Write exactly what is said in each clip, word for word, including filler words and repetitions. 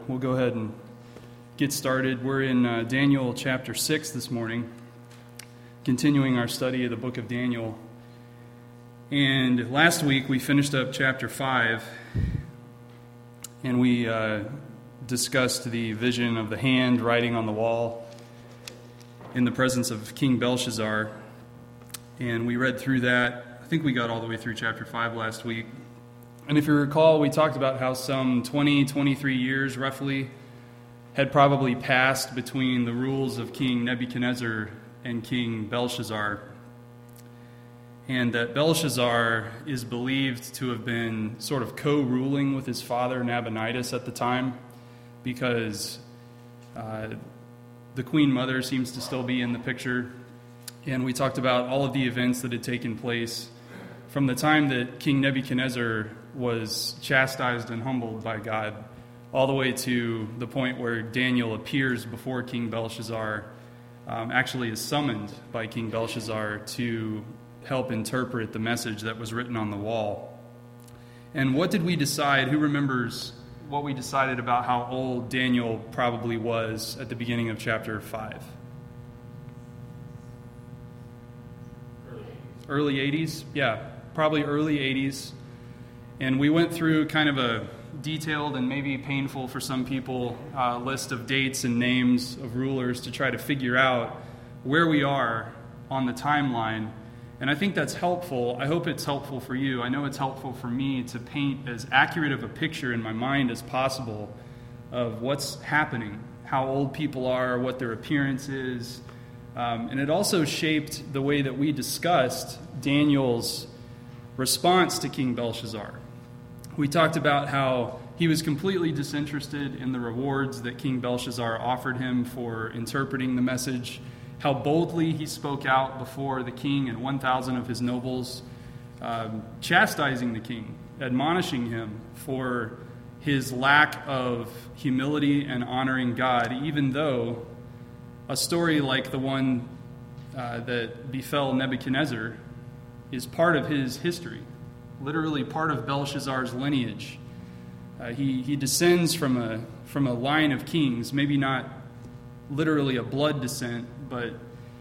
We'll go ahead and get started. We're in uh, Daniel chapter six this morning, continuing our study of the book of Daniel. And last week we finished up chapter five, and we uh, discussed the vision of the hand writing on the wall in the presence of King Belshazzar. And we read through that. I think we got all the way through chapter five last week. And if you recall, we talked about how some twenty, twenty-three years roughly had probably passed between the rules of King Nebuchadnezzar and King Belshazzar. And that Belshazzar is believed to have been sort of co-ruling with his father Nabonidus at the time, because uh, the Queen Mother seems to still be in the picture. And we talked about all of the events that had taken place from the time that King Nebuchadnezzar was chastised and humbled by God, all the way to the point where Daniel appears before King Belshazzar, um, actually is summoned by King Belshazzar to help interpret the message that was written on the wall. And what did we decide? Who remembers what we decided about how old Daniel probably was at the beginning of chapter five? Early eighties? Yeah, probably early eighties. And we went through kind of a detailed and maybe painful for some people uh, list of dates and names of rulers to try to figure out where we are on the timeline. And I think that's helpful. I hope it's helpful for you. I know it's helpful for me to paint as accurate of a picture in my mind as possible of what's happening, how old people are, what their appearance is. Um, and it also shaped the way that we discussed Daniel's response to King Belshazzar. We talked about how he was completely disinterested in the rewards that King Belshazzar offered him for interpreting the message, how boldly he spoke out before the king and one thousand of his nobles, um, chastising the king, admonishing him for his lack of humility and honoring God, even though a story like the one uh, that befell Nebuchadnezzar is part of his history, literally part of Belshazzar's lineage. Uh, he, he descends from a from a line of kings, maybe not literally a blood descent, but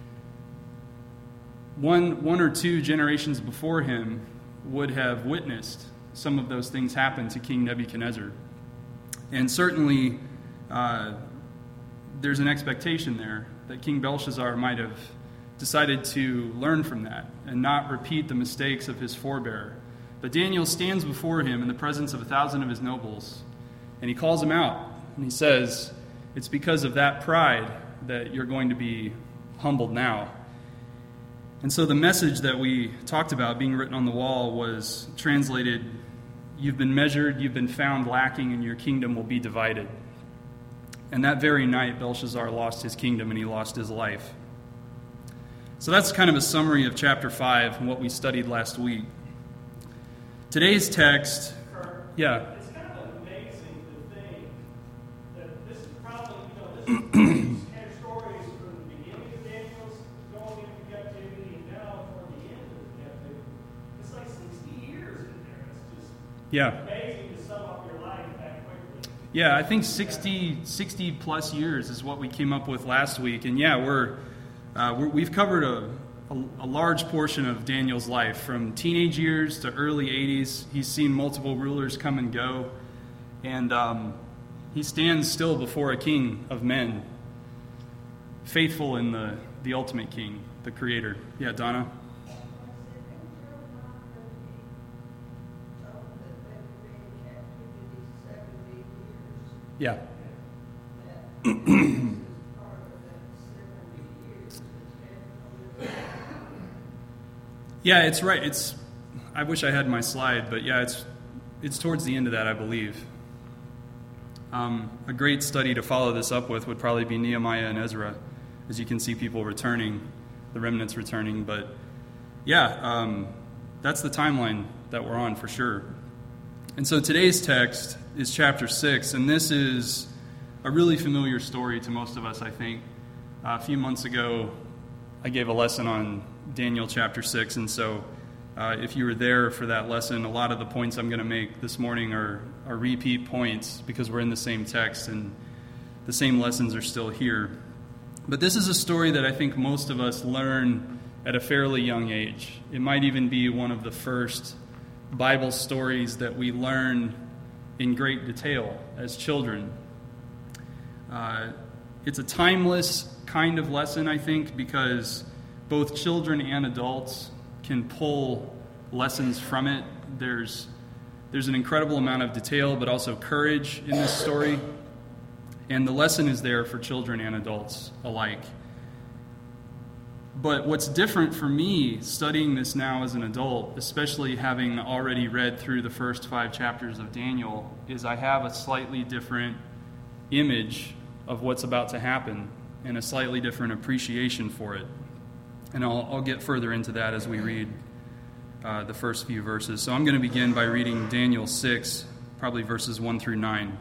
one one or two generations before him would have witnessed some of those things happen to King Nebuchadnezzar. And certainly uh, there's an expectation there that King Belshazzar might have decided to learn from that and not repeat the mistakes of his forebear. But Daniel stands before him in the presence of a thousand of his nobles, and he calls him out, and he says, it's because of that pride that you're going to be humbled now. And so the message that we talked about being written on the wall was translated, you've been measured, you've been found lacking, and your kingdom will be divided. And that very night, Belshazzar lost his kingdom and he lost his life. So that's kind of a summary of chapter five and what we studied last week. Today's text, Kurt, yeah. It's kind of amazing to think that this is probably, you know, this had stories from the beginning of Daniel's going into captivity and now toward the end of the captivity. It's like sixty years in there. It's just Yeah. amazing to sum up your life that quickly. Yeah, I think sixty, sixty plus years is what we came up with last week. And yeah, we're, uh, we're we've covered a, a, a large portion of Daniel's life, from teenage years to early eighties. He's seen multiple rulers come and go. And um, he stands still before a king of men, faithful in the, the ultimate king, the creator. Yeah, Donna? Yeah. Yeah, it's right. It's. I wish I had my slide, but yeah, it's it's towards the end of that, I believe. Um, a great study to follow this up with would probably be Nehemiah and Ezra, as you can see people returning, the remnants returning. But yeah, um, that's the timeline that we're on for sure. And so today's text is chapter six, and this is a really familiar story to most of us, I think. Uh, a few months ago, I gave a lesson on Daniel chapter six, and so uh, if you were there for that lesson, a lot of the points I'm going to make this morning are are repeat points because we're in the same text and the same lessons are still here. But this is a story that I think most of us learn at a fairly young age. It might even be one of the first Bible stories that we learn in great detail as children. Uh, it's a timeless kind of lesson, I think, because both children and adults can pull lessons from it. There's there's an incredible amount of detail, but also courage in this story. And the lesson is there for children and adults alike. But what's different for me studying this now as an adult, especially having already read through the first five chapters of Daniel, is I have a slightly different image of what's about to happen and a slightly different appreciation for it. And I'll, I'll get further into that as we read uh, the first few verses. So I'm going to begin by reading Daniel six, probably verses one through nine.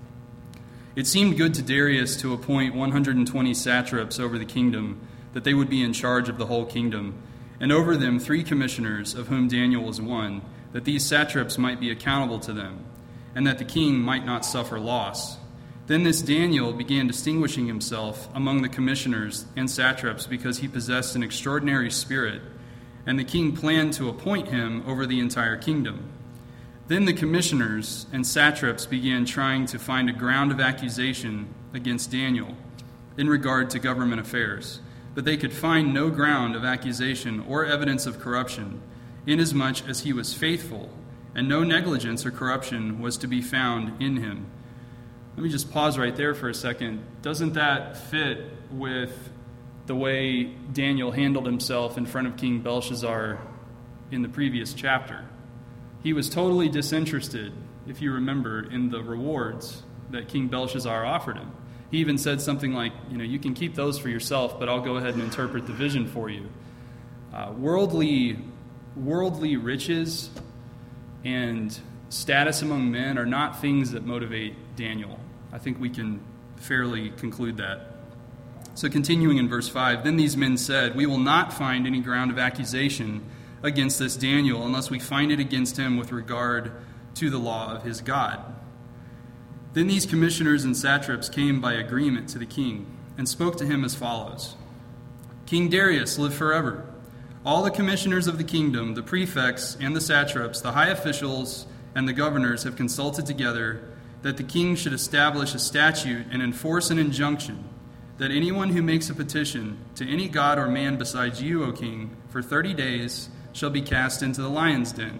It seemed good to Darius to appoint one hundred twenty satraps over the kingdom, that they would be in charge of the whole kingdom, and over them three commissioners, of whom Daniel was one, that these satraps might be accountable to them, and that the king might not suffer loss. Then this Daniel began distinguishing himself among the commissioners and satraps because he possessed an extraordinary spirit, and the king planned to appoint him over the entire kingdom. Then the commissioners and satraps began trying to find a ground of accusation against Daniel in regard to government affairs, but they could find no ground of accusation or evidence of corruption, inasmuch as he was faithful, and no negligence or corruption was to be found in him. Let me just pause right there for a second. Doesn't that fit with the way Daniel handled himself in front of King Belshazzar in the previous chapter? He was totally disinterested, if you remember, in the rewards that King Belshazzar offered him. He even said something like, you know, you can keep those for yourself, but I'll go ahead and interpret the vision for you. Uh, worldly, worldly riches and status among men are not things that motivate Daniel. I think we can fairly conclude that. So continuing in verse five, then these men said, we will not find any ground of accusation against this Daniel unless we find it against him with regard to the law of his God. Then these commissioners and satraps came by agreement to the king and spoke to him as follows. King Darius, live forever. All the commissioners of the kingdom, the prefects and the satraps, the high officials and the governors have consulted together that the king should establish a statute and enforce an injunction that anyone who makes a petition to any god or man besides you, O king, for thirty days shall be cast into the lion's den.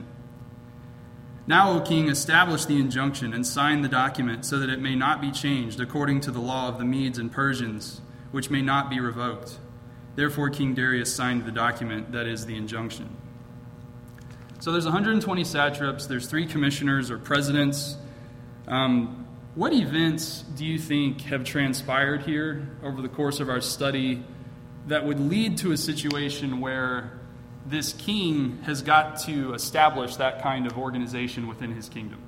Now, O king, establish the injunction and sign the document so that it may not be changed according to the law of the Medes and Persians, which may not be revoked. Therefore, King Darius signed the document, that is, the injunction. So there's one hundred twenty satraps, there's three commissioners or presidents. Um, what events do you think have transpired here over the course of our study that would lead to a situation where this king has got to establish that kind of organization within his kingdom?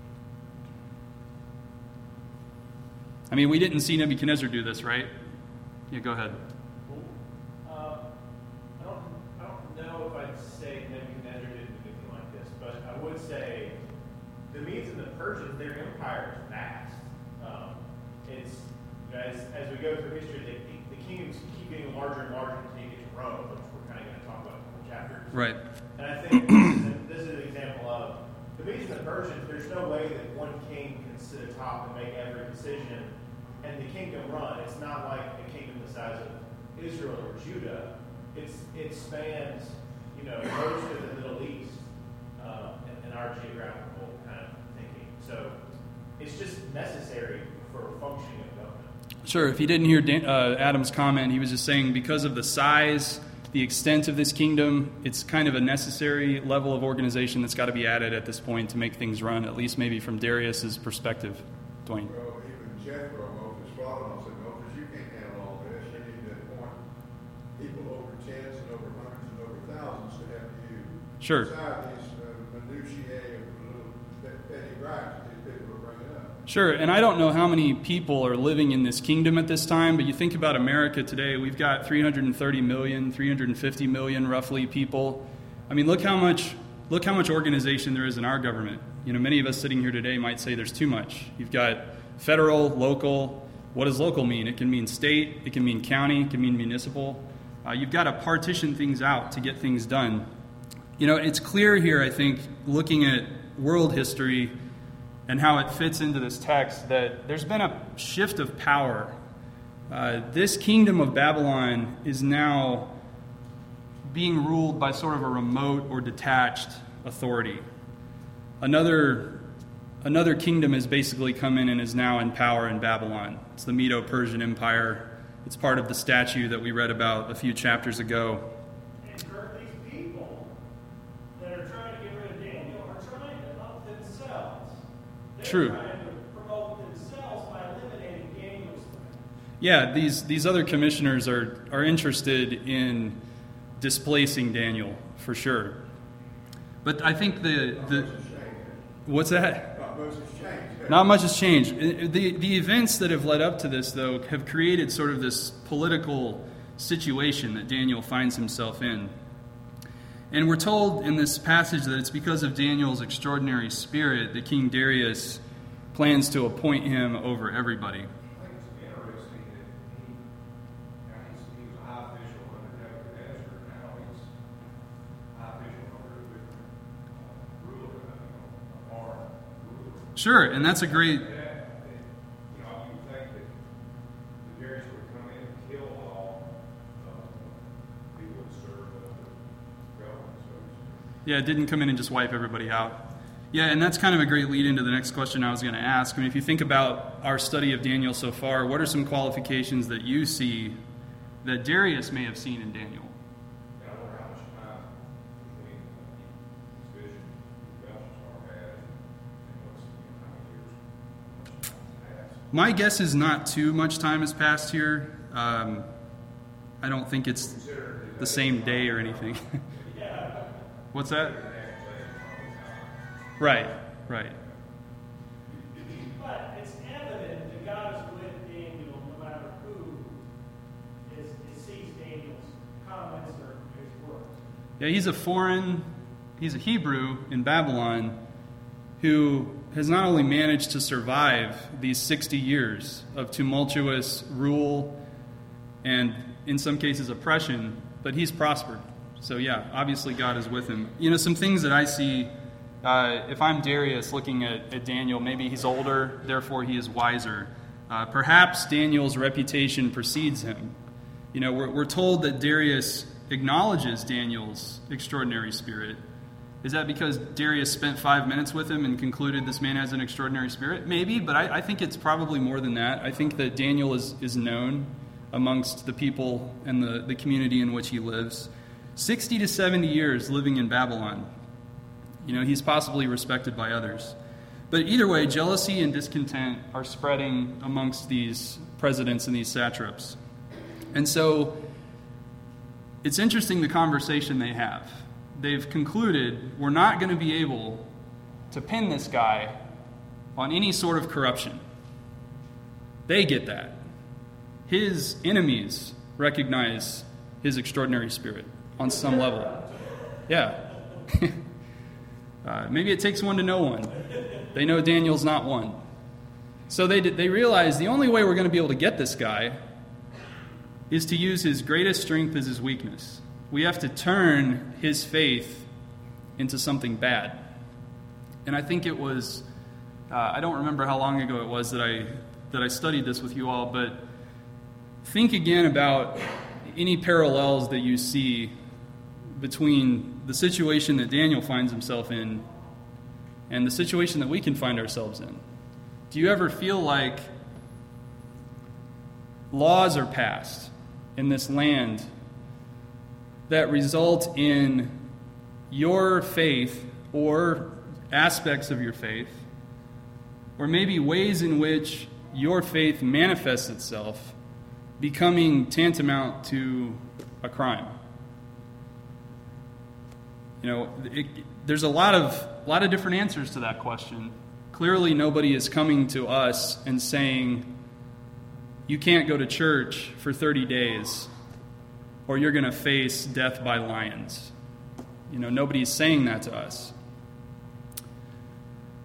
I mean, we didn't see Nebuchadnezzar do this, right? Yeah, go ahead. Uh, I don't, I don't know if I'd say Nebuchadnezzar did anything like this, but I would say the Medes and the Persians, their empire is vast. Um, it's, you know, as, as we go through history, the, the kingdoms keep getting larger and larger until you get to Rome, which we're kind of going to talk about in a couple chapters. Right. And I think this is, a, this is an example of the Medes and the Persians. There's no way that one king can sit atop and make every decision and the kingdom run. It's not like a kingdom the size of Israel or Judah. It's it spans, you know, most of the Middle East uh, in, in our geographical kind of thinking. So it's just necessary for functioning of government. Sure. If you didn't hear Dan, uh, Adam's comment, he was just saying because of the size, the extent of this kingdom, it's kind of a necessary level of organization that's got to be added at this point to make things run, at least maybe from Darius's perspective. Dwayne. Well, even Jethro, Moses' father-in-law, said, Moses, you can't handle all this. You need to appoint people over tens and over hundreds and over thousands to help you Sure. decide these uh, minutiae of little petty gripes that these people are bringing up. Sure, and I don't know how many people are living in this kingdom at this time, but you think about America today, we've got three hundred thirty million, three hundred fifty million roughly people. I mean, look how much look how much organization there is in our government. You know, many of us sitting here today might say there's too much. You've got federal, local. What does local mean? It can mean state, it can mean county, it can mean municipal. Uh, you've got to partition things out to get things done. You know, it's clear here, I think, looking at world history and how it fits into this text, that there's been a shift of power. Uh, this kingdom of Babylon is now being ruled by sort of a remote or detached authority. Another, another kingdom has basically come in and is now in power in Babylon. It's the Medo-Persian Empire. It's part of the statue that we read about a few chapters ago. And Kurt, these people that are trying to get rid of Daniel are trying to up themselves. They're True. trying to promote themselves by eliminating Daniel's threat. Yeah, these, these other commissioners are, are interested in displacing Daniel, for sure. But I think the... the what's that? Not much has changed. Not much has changed. The, the events that have led up to this, though, have created sort of this political situation that Daniel finds himself in. And we're told in this passage that it's because of Daniel's extraordinary spirit that King Darius plans to appoint him over everybody. I think it's interesting that he, now he's, he was a high official under Nebuchadnezzar, now he's a high official under a different uh, ruler, you know, a foreign ruler. Sure, and that's a great... That, that, you know, you would think that the Darius would come in and kill all uh, people that serve the government, so to speak. Yeah, it didn't come in and just wipe everybody out. Yeah, and that's kind of a great lead into the next question I was going to ask. I mean, if you think about our study of Daniel so far, what are some qualifications that you see that Darius may have seen in Daniel? And I wonder how much time between uh, his vision Belshazzar had and what's, you know, how many years, how much time has passed. My guess is not too much time has passed here. Um, I don't think it's the same day or anything. What's that? Right, right. But it's evident that God is with Daniel no matter who is, is sees Daniel's comments or his works. Yeah, he's a foreign, he's a Hebrew in Babylon who has not only managed to survive these sixty years of tumultuous rule and, in some cases, oppression, but he's prospered. So, yeah, obviously God is with him. You know, some things that I see, uh, if I'm Darius looking at, at Daniel, maybe he's older, therefore he is wiser. Uh, perhaps Daniel's reputation precedes him. You know, we're, we're told that Darius acknowledges Daniel's extraordinary spirit. Is that because Darius spent five minutes with him and concluded this man has an extraordinary spirit? Maybe, but I, I think it's probably more than that. I think that Daniel is, is known amongst the people and the, the community in which he lives. sixty to seventy years living in Babylon. You know, he's possibly respected by others. But either way, jealousy and discontent are spreading amongst these presidents and these satraps. And so it's interesting the conversation they have. They've concluded we're not going to be able to pin this guy on any sort of corruption. They get that. His enemies recognize his extraordinary spirit on some level. Yeah. uh, maybe it takes one to know one. They know Daniel's not one. So they they realize the only way we're going to be able to get this guy is to use his greatest strength as his weakness. We have to turn his faith into something bad. And I think it was, uh, I don't remember how long ago it was that I that I studied this with you all, but think again about any parallels that you see between the situation that Daniel finds himself in and the situation that we can find ourselves in. Do you ever feel like laws are passed in this land that result in your faith or aspects of your faith, or maybe ways in which your faith manifests itself, becoming tantamount to a crime? You know, it, there's a lot of a lot of different answers to that question. Clearly, nobody is coming to us and saying, you can't go to church for thirty days, or you're going to face death by lions. You know, nobody's saying that to us.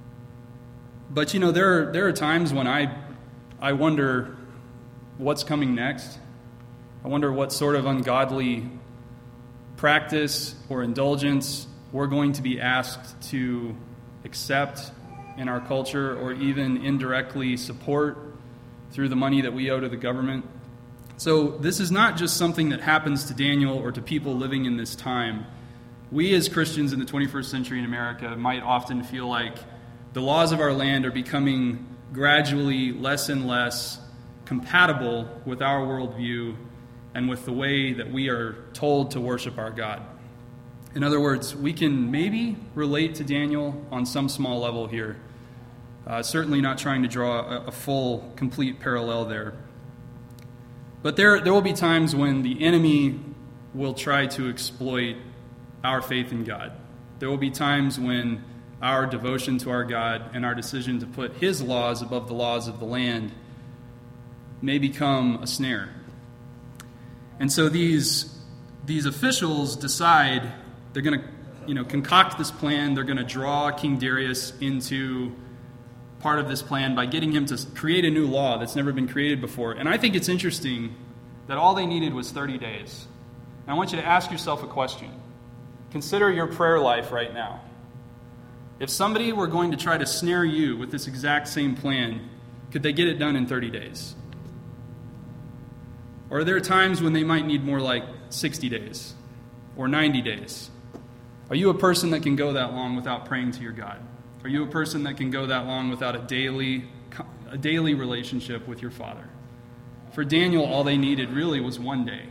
But, you know, there are, there are times when I, I wonder what's coming next. I wonder what sort of ungodly practice or indulgence we're going to be asked to accept in our culture, or even indirectly support through the money that we owe to the government. So this is not just something that happens to Daniel or to people living in this time. We as Christians in the twenty-first century in America might often feel like the laws of our land are becoming gradually less and less compatible with our worldview and with the way that we are told to worship our God. In other words, we can maybe relate to Daniel on some small level here. Uh, certainly not trying to draw a, a full, complete parallel there. But there, there will be times when the enemy will try to exploit our faith in God. There will be times when our devotion to our God and our decision to put His laws above the laws of the land may become a snare. And so these, these officials decide they're going to, you know, concoct this plan. They're going to draw King Darius into part of this plan by getting him to create a new law that's never been created before. And I think it's interesting that all they needed was thirty days. And I want you to ask yourself a question. Consider your prayer life right now. If somebody were going to try to snare you with this exact same plan, could they get it done in thirty days? Or are there times when they might need more like sixty days or ninety days? Are you a person that can go that long without praying to your God? Are you a person that can go that long without a daily, a daily relationship with your Father? For Daniel, all they needed really was one day.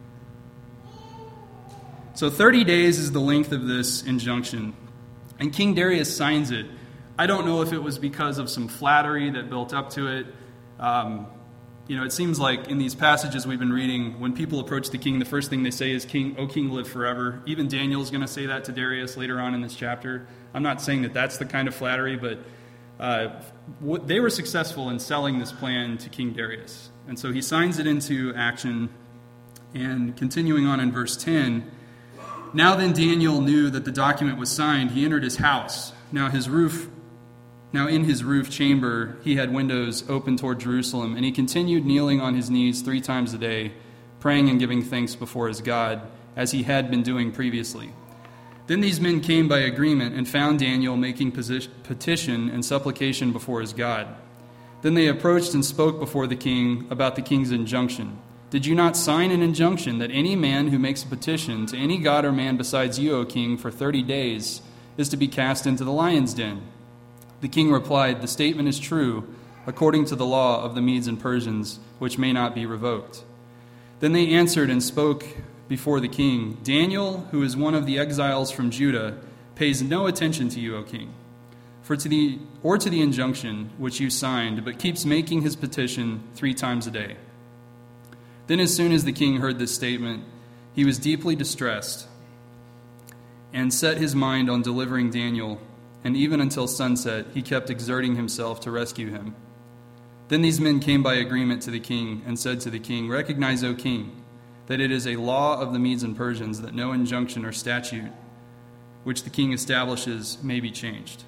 So thirty days is the length of this injunction. And King Darius signs it. I don't know if it was because of some flattery that built up to it. Um, you know, it seems like in these passages we've been reading, when people approach the king, the first thing they say is, "King, O king, live forever." Even Daniel's going to say that to Darius later on in this chapter. I'm not saying that that's the kind of flattery, but uh, what, they were successful in selling this plan to King Darius. And so he signs it into action. And continuing on in verse ten, "Now then Daniel knew that the document was signed. He entered his house. Now his roof, now in his roof chamber he had windows open toward Jerusalem, and he continued kneeling on his knees three times a day, praying and giving thanks before his God, as he had been doing previously. Then these men came by agreement and found Daniel making petition and supplication before his God. Then they approached and spoke before the king about the king's injunction. 'Did you not sign an injunction that any man who makes a petition to any god or man besides you, O king, for thirty days is to be cast into the lion's den?' The king replied, 'The statement is true, according to the law of the Medes and Persians, which may not be revoked.' Then they answered and spoke before the king, 'Daniel, who is one of the exiles from Judah, pays no attention to you, O king, for to the or to the injunction which you signed, but keeps making his petition three times a day.' Then as soon as the king heard this statement, he was deeply distressed and set his mind on delivering Daniel, and even until sunset he kept exerting himself to rescue him. Then these men came by agreement to the king and said to the king, 'Recognize, O king, that it is a law of the Medes and Persians that no injunction or statute which the king establishes may be changed.'"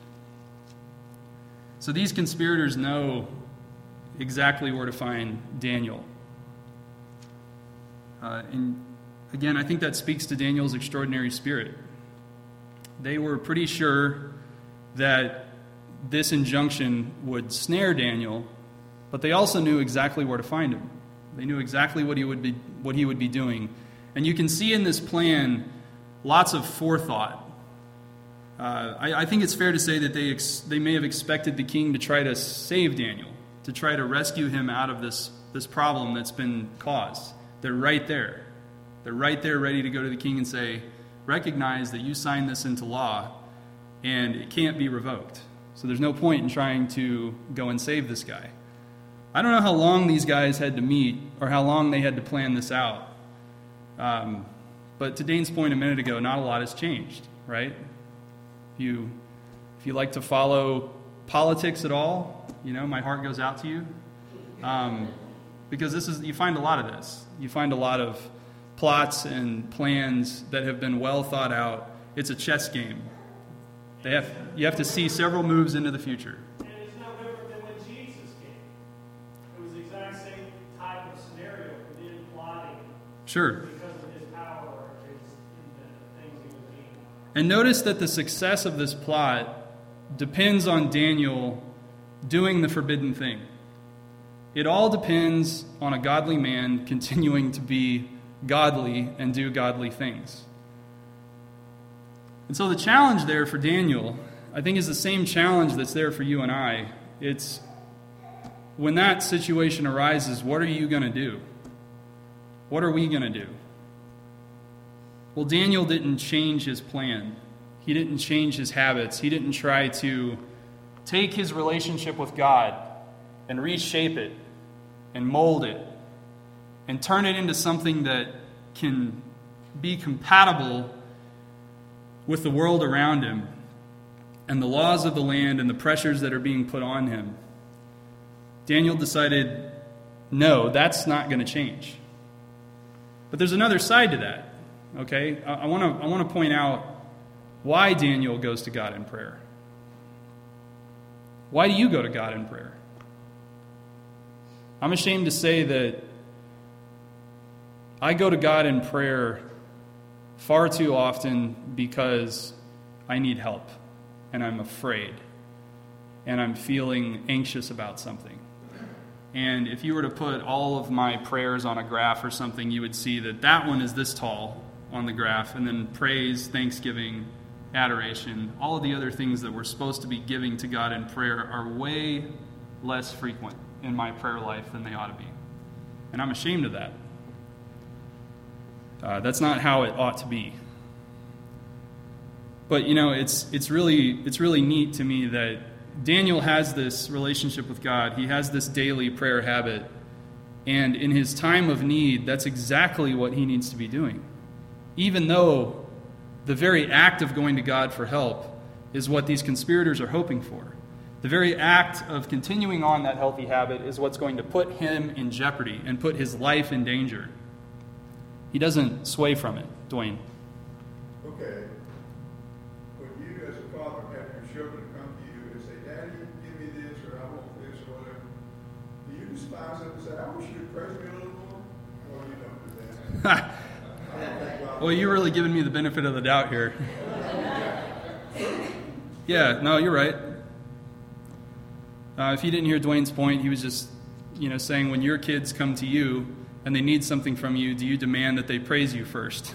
So these conspirators know exactly where to find Daniel. Uh, and again, I think that speaks to Daniel's extraordinary spirit. They were pretty sure that this injunction would snare Daniel, but they also knew exactly where to find him. They knew exactly what he would be what he would be doing. And you can see in this plan lots of forethought. Uh, I, I think it's fair to say that they ex- they may have expected the king to try to save Daniel, to try to rescue him out of this, this problem that's been caused. They're right there. They're right there ready to go to the king and say, "Recognize that you signed this into law and it can't be revoked. So there's no point in trying to go and save this guy." I don't know how long these guys had to meet or how long they had to plan this out. Um, but to Dane's point a minute ago, not a lot has changed, right? If you, if you like to follow politics at all, you know, my heart goes out to you. Um, because this is, you find a lot of this. You find a lot of plots and plans that have been well thought out. It's a chess game. They have, you have to see several moves into the future. And it's not Sure. because of his power or his, the things he was doing. And notice that the success of this plot depends on Daniel doing the forbidden thing. It all depends on a godly man continuing to be godly and do godly things. And so the challenge there for Daniel, I think, is the same challenge that's there for you and I. It's when that situation arises, what are you going to do? What are we going to do? Well, Daniel didn't change his plan. He didn't change his habits. He didn't try to take his relationship with God and reshape it and mold it and turn it into something that can be compatible with the world around him and the laws of the land and the pressures that are being put on him. Daniel decided, no, that's not going to change. But there's another side to that, okay? I want to I want to point out why Daniel goes to God in prayer. Why do you go to God in prayer? I'm ashamed to say that I go to God in prayer far too often because I need help, and I'm afraid, and I'm feeling anxious about something. And if you were to put all of my prayers on a graph or something, you would see that that one is this tall on the graph, and then praise, thanksgiving, adoration, all of the other things that we're supposed to be giving to God in prayer are way less frequent in my prayer life than they ought to be. And I'm ashamed of that. Uh, that's not how it ought to be. But, you know, it's it's really it's really neat to me that Daniel has this relationship with God. He has this daily prayer habit. And in his time of need, that's exactly what he needs to be doing. Even though the very act of going to God for help is what these conspirators are hoping for. The very act of continuing on that healthy habit is what's going to put him in jeopardy and put his life in danger. He doesn't sway from it, Dwayne. Okay. When you as a father have your children come to you and say, Daddy, give me this, or I want this, or whatever, do you despise them and say, I wish you'd praise me a little more? Or you don't do that? I don't think God Well, you're really giving me the benefit of the doubt here. Yeah, no, you're right. Uh, if you didn't hear Dwayne's point, he was just, you know, saying when your kids come to you and they need something from you, do you demand that they praise you first?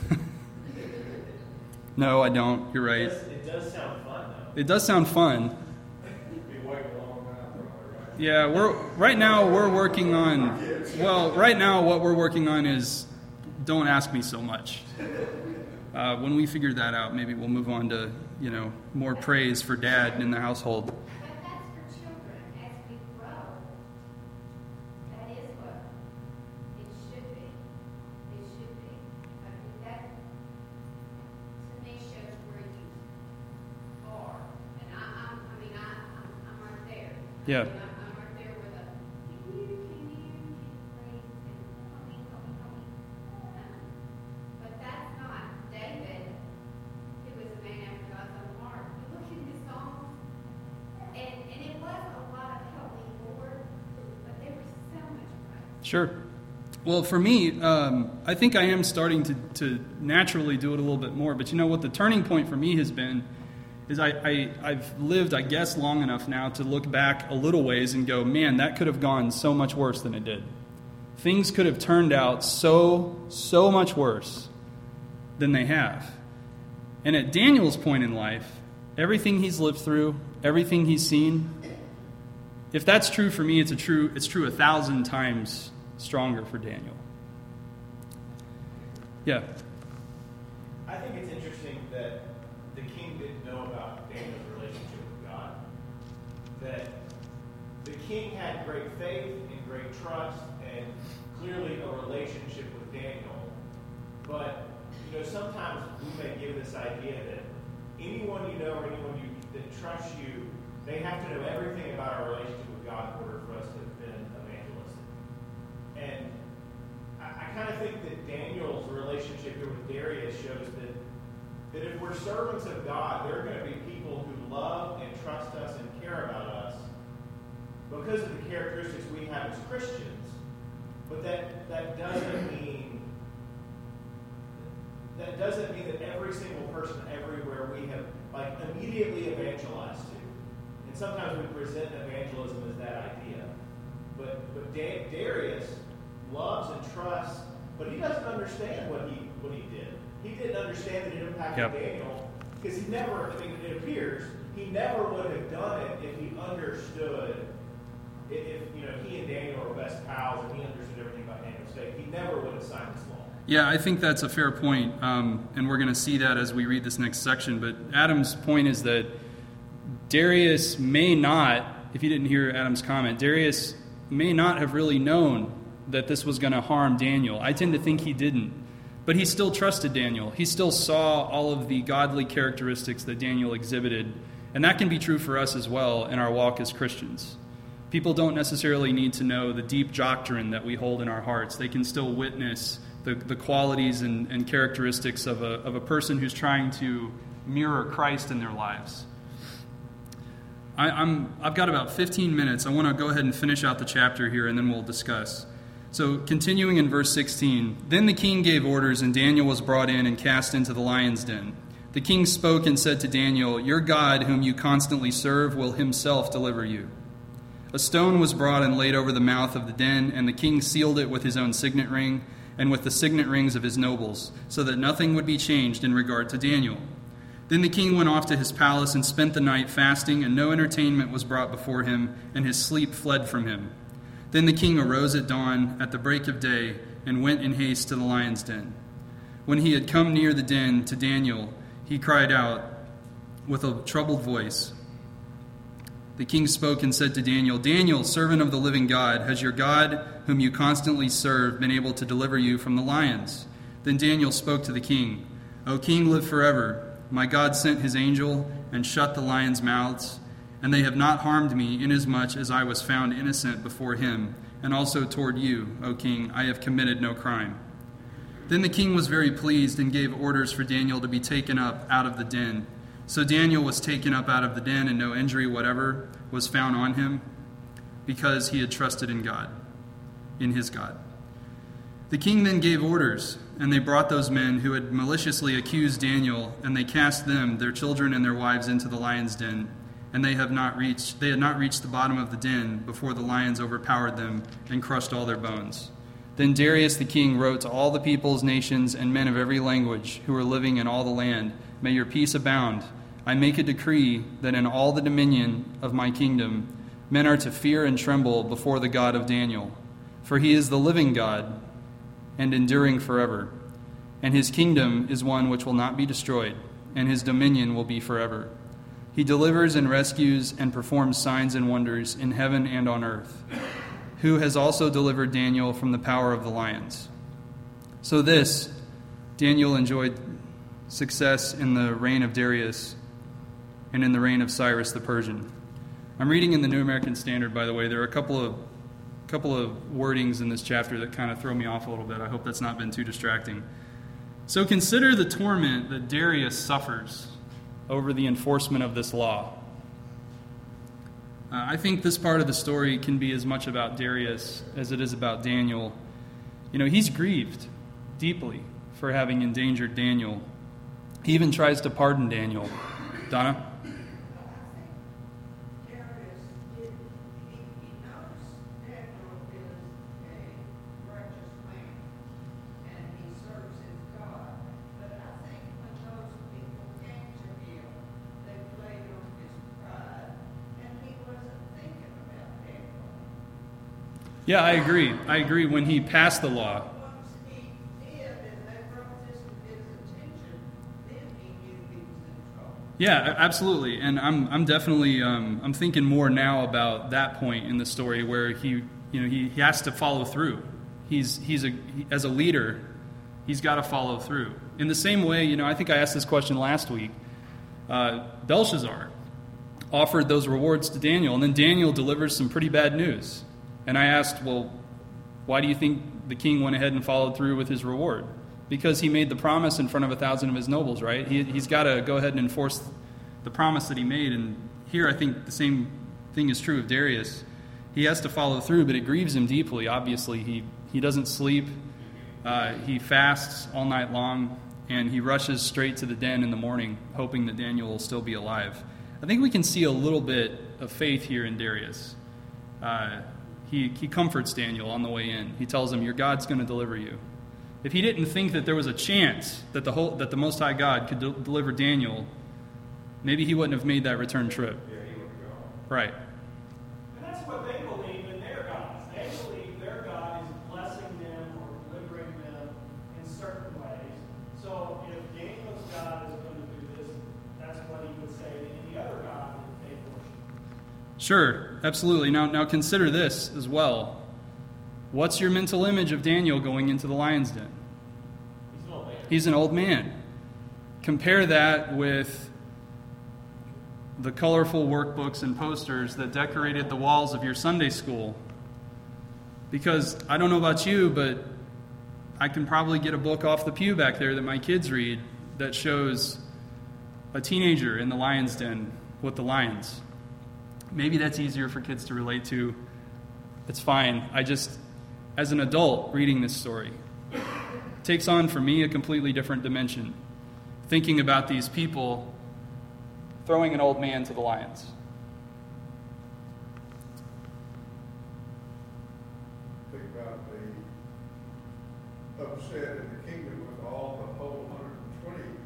No, I don't. You're right. It does, it does sound fun, though. It does sound fun. Be waiting a long time, probably, right? Yeah, we're right now we're working on. Well, right now what we're working on is don't ask me so much. Uh, when we figure that out, maybe we'll move on to, you know, more praise for Dad in the household. But that's for children. As we grow, that is what it should be. It should be. I mean, that, to me, shows where you are. And I, I'm, I mean, I, I'm, I'm right there. Yeah. I mean, I'm, I'm right there with a, can you, can you, can please, and help me, help me, help me. Um, But that's not David, who was a man after God's own heart. You look at his songs, and, and it was a lot of help me, Lord, but there was so much praise. Sure. Well, for me, um, I think I am starting to, to naturally do it a little bit more. But you know what the turning point for me has been is I, I, I've lived, I guess, long enough now to look back a little ways and go, man, that could have gone so much worse than it did. Things could have turned out so, so much worse than they have. And at Daniel's point in life, everything he's lived through, everything he's seen, if that's true for me, it's a true it's true a thousand times stronger for Daniel. Yeah. I think it's interesting that the king didn't know about Daniel's relationship with God. That the king had great faith and great trust and clearly a relationship with Daniel. But, you know, sometimes we may give this idea that anyone you know or anyone you, that trusts you, they have to know everything about our relationship with God in order for us to have been evangelistic. And I, I kind of think that Daniel's relationship here with Darius shows that, that if we're servants of God, there are going to be people who love and trust us and care about us because of the characteristics we have as Christians. But that, that doesn't mean that doesn't mean that every single person everywhere we have like immediately evangelized to. And sometimes we present evangelism as that idea. But but Da- Darius loves and trusts, but he doesn't understand what he what he did. He didn't understand that it impacted Yep. Daniel because he never, I mean, it appears, he never would have done it if he understood, if, if you know, he and Daniel were best pals and he understood everything about Daniel's faith. He never would have signed this law. Yeah, I think that's a fair point, um, and we're going to see that as we read this next section. But Adam's point is that Darius may not, if you didn't hear Adam's comment, Darius may not have really known that this was going to harm Daniel. I tend to think he didn't. But he still trusted Daniel. He still saw all of the godly characteristics that Daniel exhibited. And that can be true for us as well in our walk as Christians. People don't necessarily need to know the deep doctrine that we hold in our hearts. They can still witness the, the qualities and, and characteristics of a, of a person who's trying to mirror Christ in their lives. I, I'm, I've got about fifteen minutes. I want to go ahead and finish out the chapter here, and then we'll discuss. So continuing in verse sixteen, then the king gave orders, and Daniel was brought in and cast into the lion's den. The king spoke and said to Daniel, your God, whom you constantly serve, will himself deliver you. A stone was brought and laid over the mouth of the den, and the king sealed it with his own signet ring and with the signet rings of his nobles, so that nothing would be changed in regard to Daniel. Then the king went off to his palace and spent the night fasting, and no entertainment was brought before him, and his sleep fled from him. Then the king arose at dawn, at the break of day, and went in haste to the lion's den. When he had come near the den to Daniel, he cried out with a troubled voice. The king spoke and said to Daniel, Daniel, servant of the living God, has your God, whom you constantly serve, been able to deliver you from the lions? Then Daniel spoke to the king, O king, live forever. My God sent his angel and shut the lions' mouths, and they have not harmed me, inasmuch as I was found innocent before him, and also toward you, O king, I have committed no crime. Then the king was very pleased and gave orders for Daniel to be taken up out of the den. So Daniel was taken up out of the den, and no injury whatever was found on him, because he had trusted in God, in his God. The king then gave orders, and they brought those men who had maliciously accused Daniel, and they cast them, their children and their wives, into the lion's den. And they have not reached they had not reached the bottom of the den before the lions overpowered them and crushed all their bones. Then Darius the king wrote to all the peoples, nations, and men of every language who are living in all the land, may your peace abound. I make a decree that in all the dominion of my kingdom men are to fear and tremble before the God of Daniel. For he is the living God and enduring forever. And his kingdom is one which will not be destroyed, and his dominion will be forever. He delivers and rescues and performs signs and wonders in heaven and on earth, who has also delivered Daniel from the power of the lions. So this, Daniel enjoyed success in the reign of Darius and in the reign of Cyrus the Persian. I'm reading in the New American Standard, by the way. There are a couple of couple of wordings in this chapter that kind of throw me off a little bit. I hope that's not been too distracting. So consider the torment that Darius suffers over the enforcement of this law. Uh, I think this part of the story can be as much about Darius as it is about Daniel. You know, he's grieved deeply for having endangered Daniel. He even tries to pardon Daniel. Donna? Yeah, I agree. I agree. When he passed the law, yeah, absolutely. And I'm I'm definitely um, I'm thinking more now about that point in the story where he you know he, he has to follow through. He's he's a he, as a leader, he's got to follow through. In the same way, you know, I think I asked this question last week. Uh, Belshazzar offered those rewards to Daniel, and then Daniel delivers some pretty bad news. And I asked, well, why do you think the king went ahead and followed through with his reward? Because he made the promise in front of a thousand of his nobles, right? He, he's got to go ahead and enforce the promise that he made. And here I think the same thing is true of Darius. He has to follow through, but it grieves him deeply, obviously. He, he doesn't sleep. Uh, he fasts all night long. and he rushes straight to the den in the morning, hoping that Daniel will still be alive. I think we can see a little bit of faith here in Darius. Uh, he, he comforts Daniel on the way in. He tells him, your God's going to deliver you. If he didn't think that there was a chance that the whole, that the Most High God could de- deliver Daniel, maybe he wouldn't have made that return trip. Yeah, he would go. Right. And that's what they believe in their gods. They believe their God is blessing them or delivering them in certain ways. So if Daniel's God is going to do this, that's what he would say to any other God that they worship. Sure, absolutely. Now, now consider this as well. What's your mental image of Daniel going into the lion's den? He's an old man. He's an old man. Compare that with the colorful workbooks and posters that decorated the walls of your Sunday school. Because I don't know about you, but I can probably get a book off the pew back there that my kids read that shows a teenager in the lion's den with the lions. Maybe that's easier for kids to relate to. It's fine. I just, as an adult reading this story, it takes on for me a completely different dimension. Thinking about these people throwing an old man to the lions. Think about the upset in the kingdom with all the whole one hundred twenty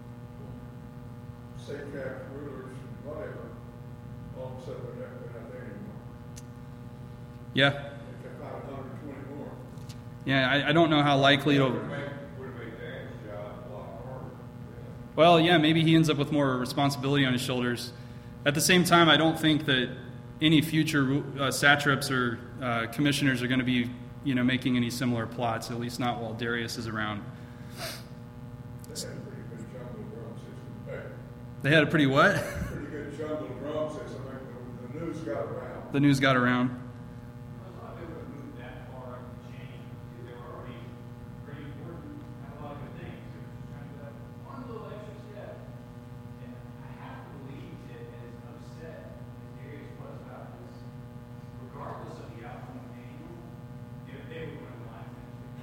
satraps, rulers, and whatever. All of a sudden they're not there anymore. Yeah. They've got about one hundred twenty more. Yeah, I, I don't know how likely it'll... Would have made, would have made Daniel's job a lot harder. Yeah. Well, yeah, maybe he ends up with more responsibility on his shoulders. At the same time, I don't think that any future uh, satraps or uh, commissioners are going to be, you know, making any similar plots, at least not while Darius is around. They had a pretty good jungle drum system. Hey, They had a pretty what? pretty good jungle drum system. The, the news got around. The news got around. A lot of people have moved that far up the chain. They were already pretty important, had a lot of good things. They were just trying to do one little extra step. And I have to believe that as upset as Darius was about this, regardless of the outcome of Daniel, if they would win the line.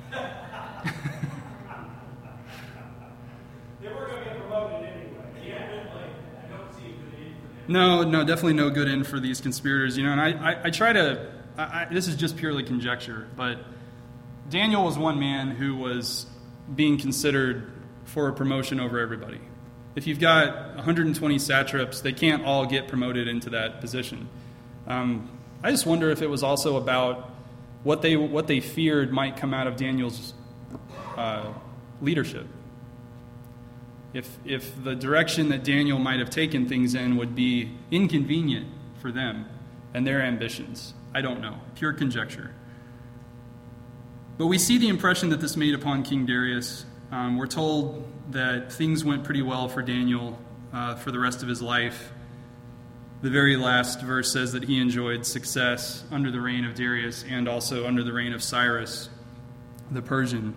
They were going to get promoted anyway. Yeah, like, I don't see a good end for them. No, no, definitely no good end for these conspirators. You know, and I, I, I try to. I, I, this is just purely conjecture, but Daniel was one man who was being considered for a promotion over everybody. If you've got one hundred twenty satraps, they can't all get promoted into that position. Um, I just wonder if it was also about what they what they feared might come out of Daniel's uh, leadership. If if the direction that Daniel might have taken things in would be inconvenient for them and their ambitions. I don't know. Pure conjecture. But we see the impression that this made upon King Darius. Um, we're told that things went pretty well for Daniel uh, for the rest of his life. The very last verse says that he enjoyed success under the reign of Darius and also under the reign of Cyrus, the Persian.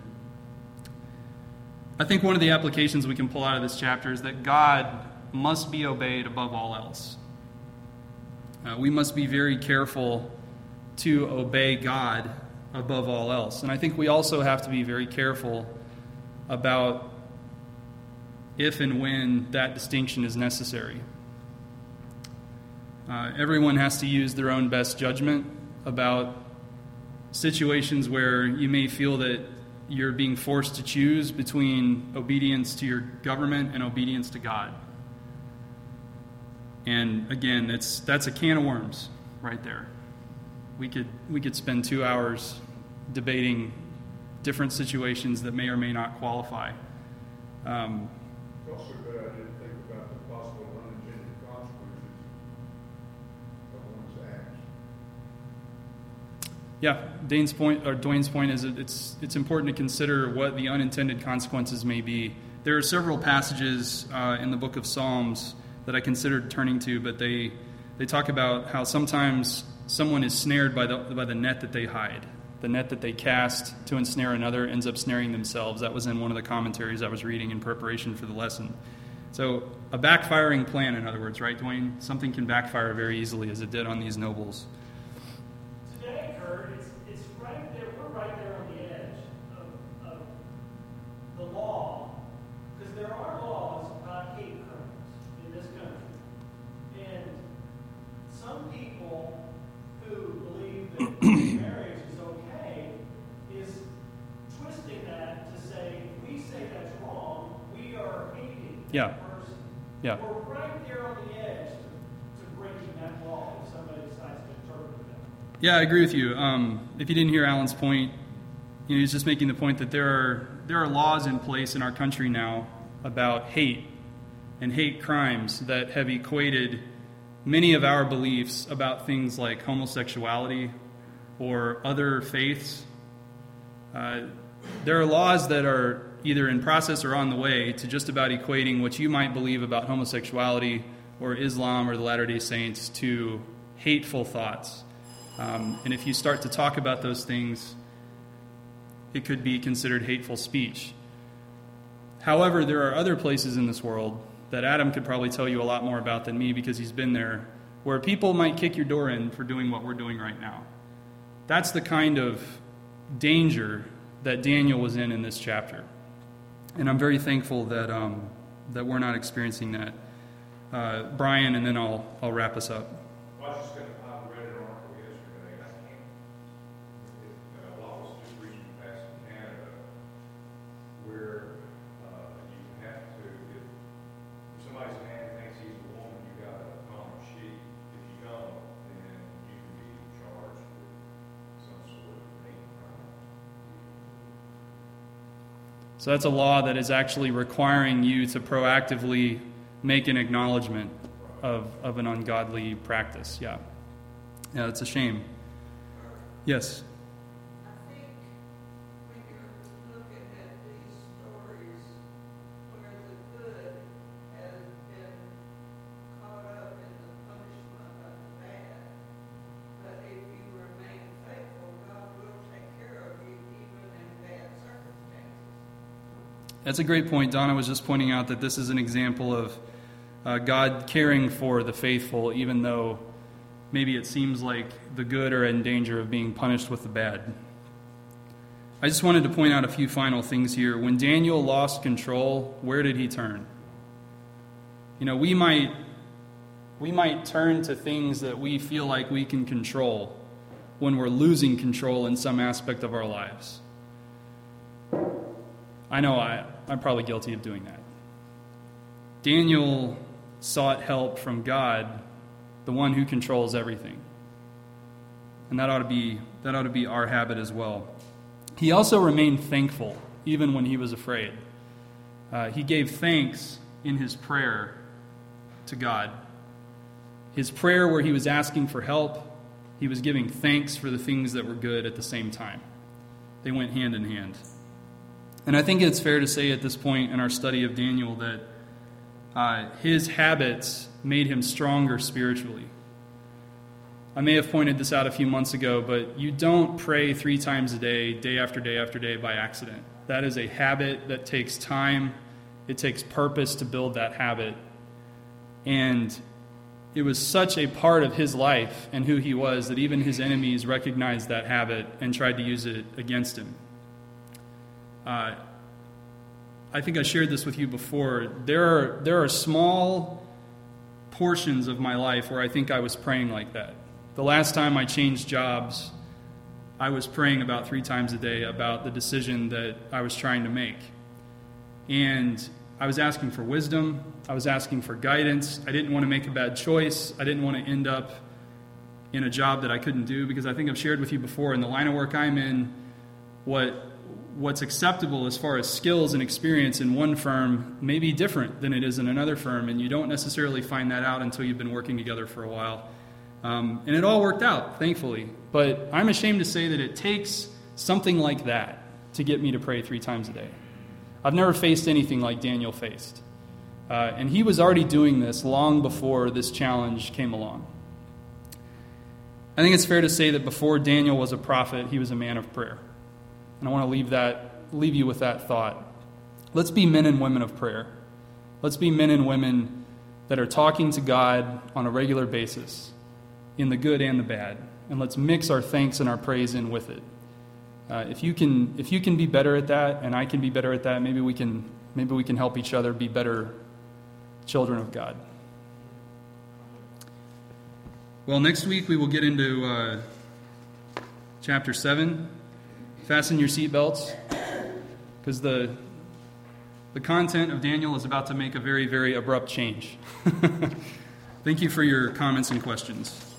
I think one of the applications we can pull out of this chapter is that God must be obeyed above all else. Uh, we must be very careful to obey God above all else. And I think we also have to be very careful about if and when that distinction is necessary. Uh, everyone has to use their own best judgment about situations where you may feel that you're being forced to choose between obedience to your government and obedience to God. And again, it's that's a can of worms right there. We could we could spend two hours debating different situations that may or may not qualify. Um, It's also a good idea to think about the possible unintended consequences of one's acts. Yeah, Dane's point or Dwayne's point is that it's it's important to consider what the unintended consequences may be. There are several passages uh, in the book of Psalms that I considered turning to, but they they talk about how sometimes someone is snared by the by the net that they hide. The net that they cast to ensnare another ends up snaring themselves. That was in one of the commentaries I was reading in preparation for the lesson. So a backfiring plan, in other words, right, Dwayne? Something can backfire very easily, as it did on these nobles. Today, Kurt, it's, it's right there, we're right there on the edge of, of the law Yeah. that person. Yeah. We're right there on the edge to, to breaking that law if somebody decides to interpret that. Yeah, I agree with you. Um, if you didn't hear Alan's point, you know, he's just making the point that there are there are laws in place in our country now about hate and hate crimes that have equated many of our beliefs about things like homosexuality or other faiths. Uh, there are laws that are either in process or on the way to just about equating what you might believe about homosexuality or Islam or the Latter-day Saints to hateful thoughts. Um, and if you start to talk about those things, it could be considered hateful speech. However, there are other places in this world that Adam could probably tell you a lot more about than me because he's been there, where people might kick your door in for doing what we're doing right now. That's the kind of danger that Daniel was in in this chapter. And I'm very thankful that um, that we're not experiencing that. Uh, Brian, and then I'll I'll wrap us up. Well, I was just going to, I read an article yesterday, and I can't, it, uh, law was just recently passed in Canada, where uh, you have to, if, if somebody's man thinks he's a woman, you got to call him she. If you don't, then you can be charged with some sort of hate crime. So that's a law that is actually requiring you to proactively make an acknowledgement of, of an ungodly practice. Yeah. Yeah, it's a shame. Yes? I think when you're looking at these stories where the good has been caught up in the punishment of the bad, but if you remain faithful, God will take care of you even in bad circumstances. That's a great point. Donna was just pointing out that this is an example of uh, God caring for the faithful, even though maybe it seems like the good are in danger of being punished with the bad. I just wanted to point out a few final things here. When Daniel lost control, where did he turn? You know, we might we might turn to things that we feel like we can control when we're losing control in some aspect of our lives. I know I, I'm probably guilty of doing that. Daniel sought help from God, the one who controls everything. And that ought to be that ought to be our habit as well. He also remained thankful, even when he was afraid. Uh, he gave thanks in his prayer to God. His prayer where he was asking for help, he was giving thanks for the things that were good at the same time. They went hand in hand. And I think it's fair to say at this point in our study of Daniel that uh, his habits made him stronger spiritually. I may have pointed this out a few months ago, but you don't pray three times a day, day after day after day by accident. That is a habit that takes time. It takes purpose to build that habit. And it was such a part of his life and who he was that even his enemies recognized that habit and tried to use it against him. Uh, I think I shared this with you before. There are there are small portions of my life where I think I was praying like that. The last time I changed jobs, I was praying about three times a day about the decision that I was trying to make. And I was asking for wisdom. I was asking for guidance. I didn't want to make a bad choice. I didn't want to end up in a job that I couldn't do, because I think I've shared with you before, in the line of work I'm in, what what's acceptable as far as skills and experience in one firm may be different than it is in another firm, and you don't necessarily find that out until you've been working together for a while. Um, and it all worked out, thankfully. But I'm ashamed to say that it takes something like that to get me to pray three times a day. I've never faced anything like Daniel faced. Uh, and he was already doing this long before this challenge came along. I think it's fair to say that before Daniel was a prophet, he was a man of prayer. And I want to leave that, leave you with that thought. Let's be men and women of prayer. Let's be men and women that are talking to God on a regular basis, in the good and the bad. And let's mix our thanks and our praise in with it. Uh, if you can, if you can be better at that, and I can be better at that, maybe we can, maybe we can help each other be better children of God. Well, next week we will get into uh, chapter seven. Fasten your seatbelts, because the the content of Daniel is about to make a very, very abrupt change. Thank you for your comments and questions.